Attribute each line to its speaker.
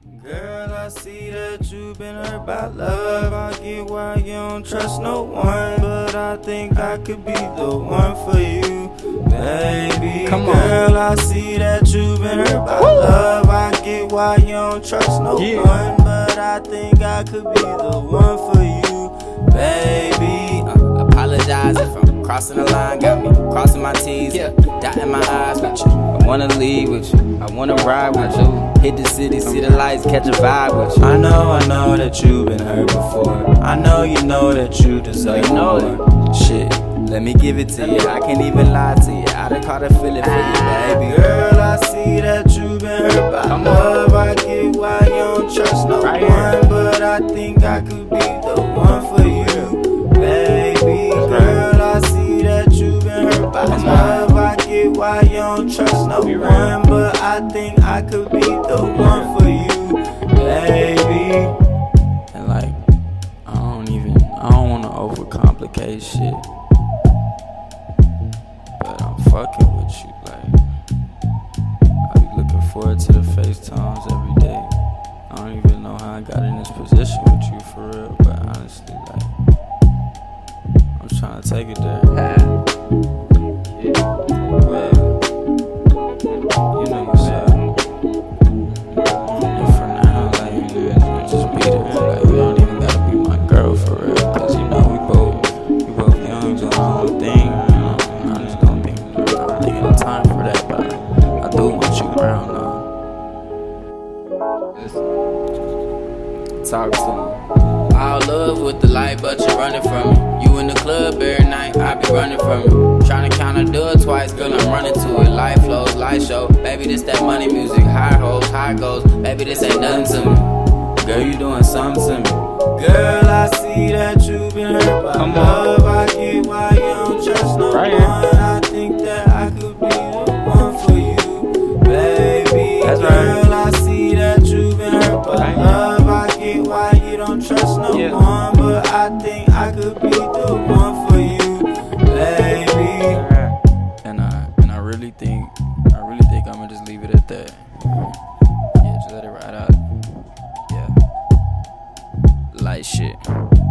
Speaker 1: Girl, I see that you've been hurt by love. I get why you don't trust no one, but I think I could be the one for you, baby.
Speaker 2: Come on.
Speaker 1: Girl, I see that you've been hurt by love. I get why you don't trust no one, but I think I could be the one for you, baby.
Speaker 2: Apologize if I'm crossing the line, got me crossing my T's, dotting my I's with you. I wanna leave with you, I wanna ride with you. Hit the city, see the lights, catch a vibe with you.
Speaker 1: I know that you've been hurt before. I know you know that you deserve more.
Speaker 2: Shit, let me give it to you. I can't even lie to you. I done caught a feeling for you, baby.
Speaker 1: Girl, I see that you've been hurt by love. I get why you don't trust no one, but I think I could be the one for you, baby. Girl, I see that you've been hurt by love. I get why you don't trust no one, but I think I could be the one for you, baby.
Speaker 2: And like, I don't wanna overcomplicate shit, but I'm fucking with you. Like, I be looking forward to the FaceTimes every day. I don't even know how I got in this position with you for real, but honestly, like, I'm trying to take it there. Well, you know you said. And for now, like, you know, just be there. Like, you don't even gotta be my girl for real, cause you know we both young, doing our own thing. You know, I just don't think the time for that, but I do want you around now. Talk to me. All love with the light, but you're running from me. You in the club every night, I be running from you. Tryna count or do it twice, girl, I'm running to it. Light flows, light show. Baby, this that money music. High hoes, high goes. Baby, this ain't nothing to me. Girl, you doing something to me.
Speaker 1: Girl, I see that you've been hurt by love. I get why you don't trust no one. I think that I could be the one for you, baby. Girl, I see that you've been hurt by love. I get why you don't trust no one, but I think I could be the one for you, baby.
Speaker 2: And I really think I'm gonna just leave it at that. Yeah, just let it ride out. Yeah. Light shit.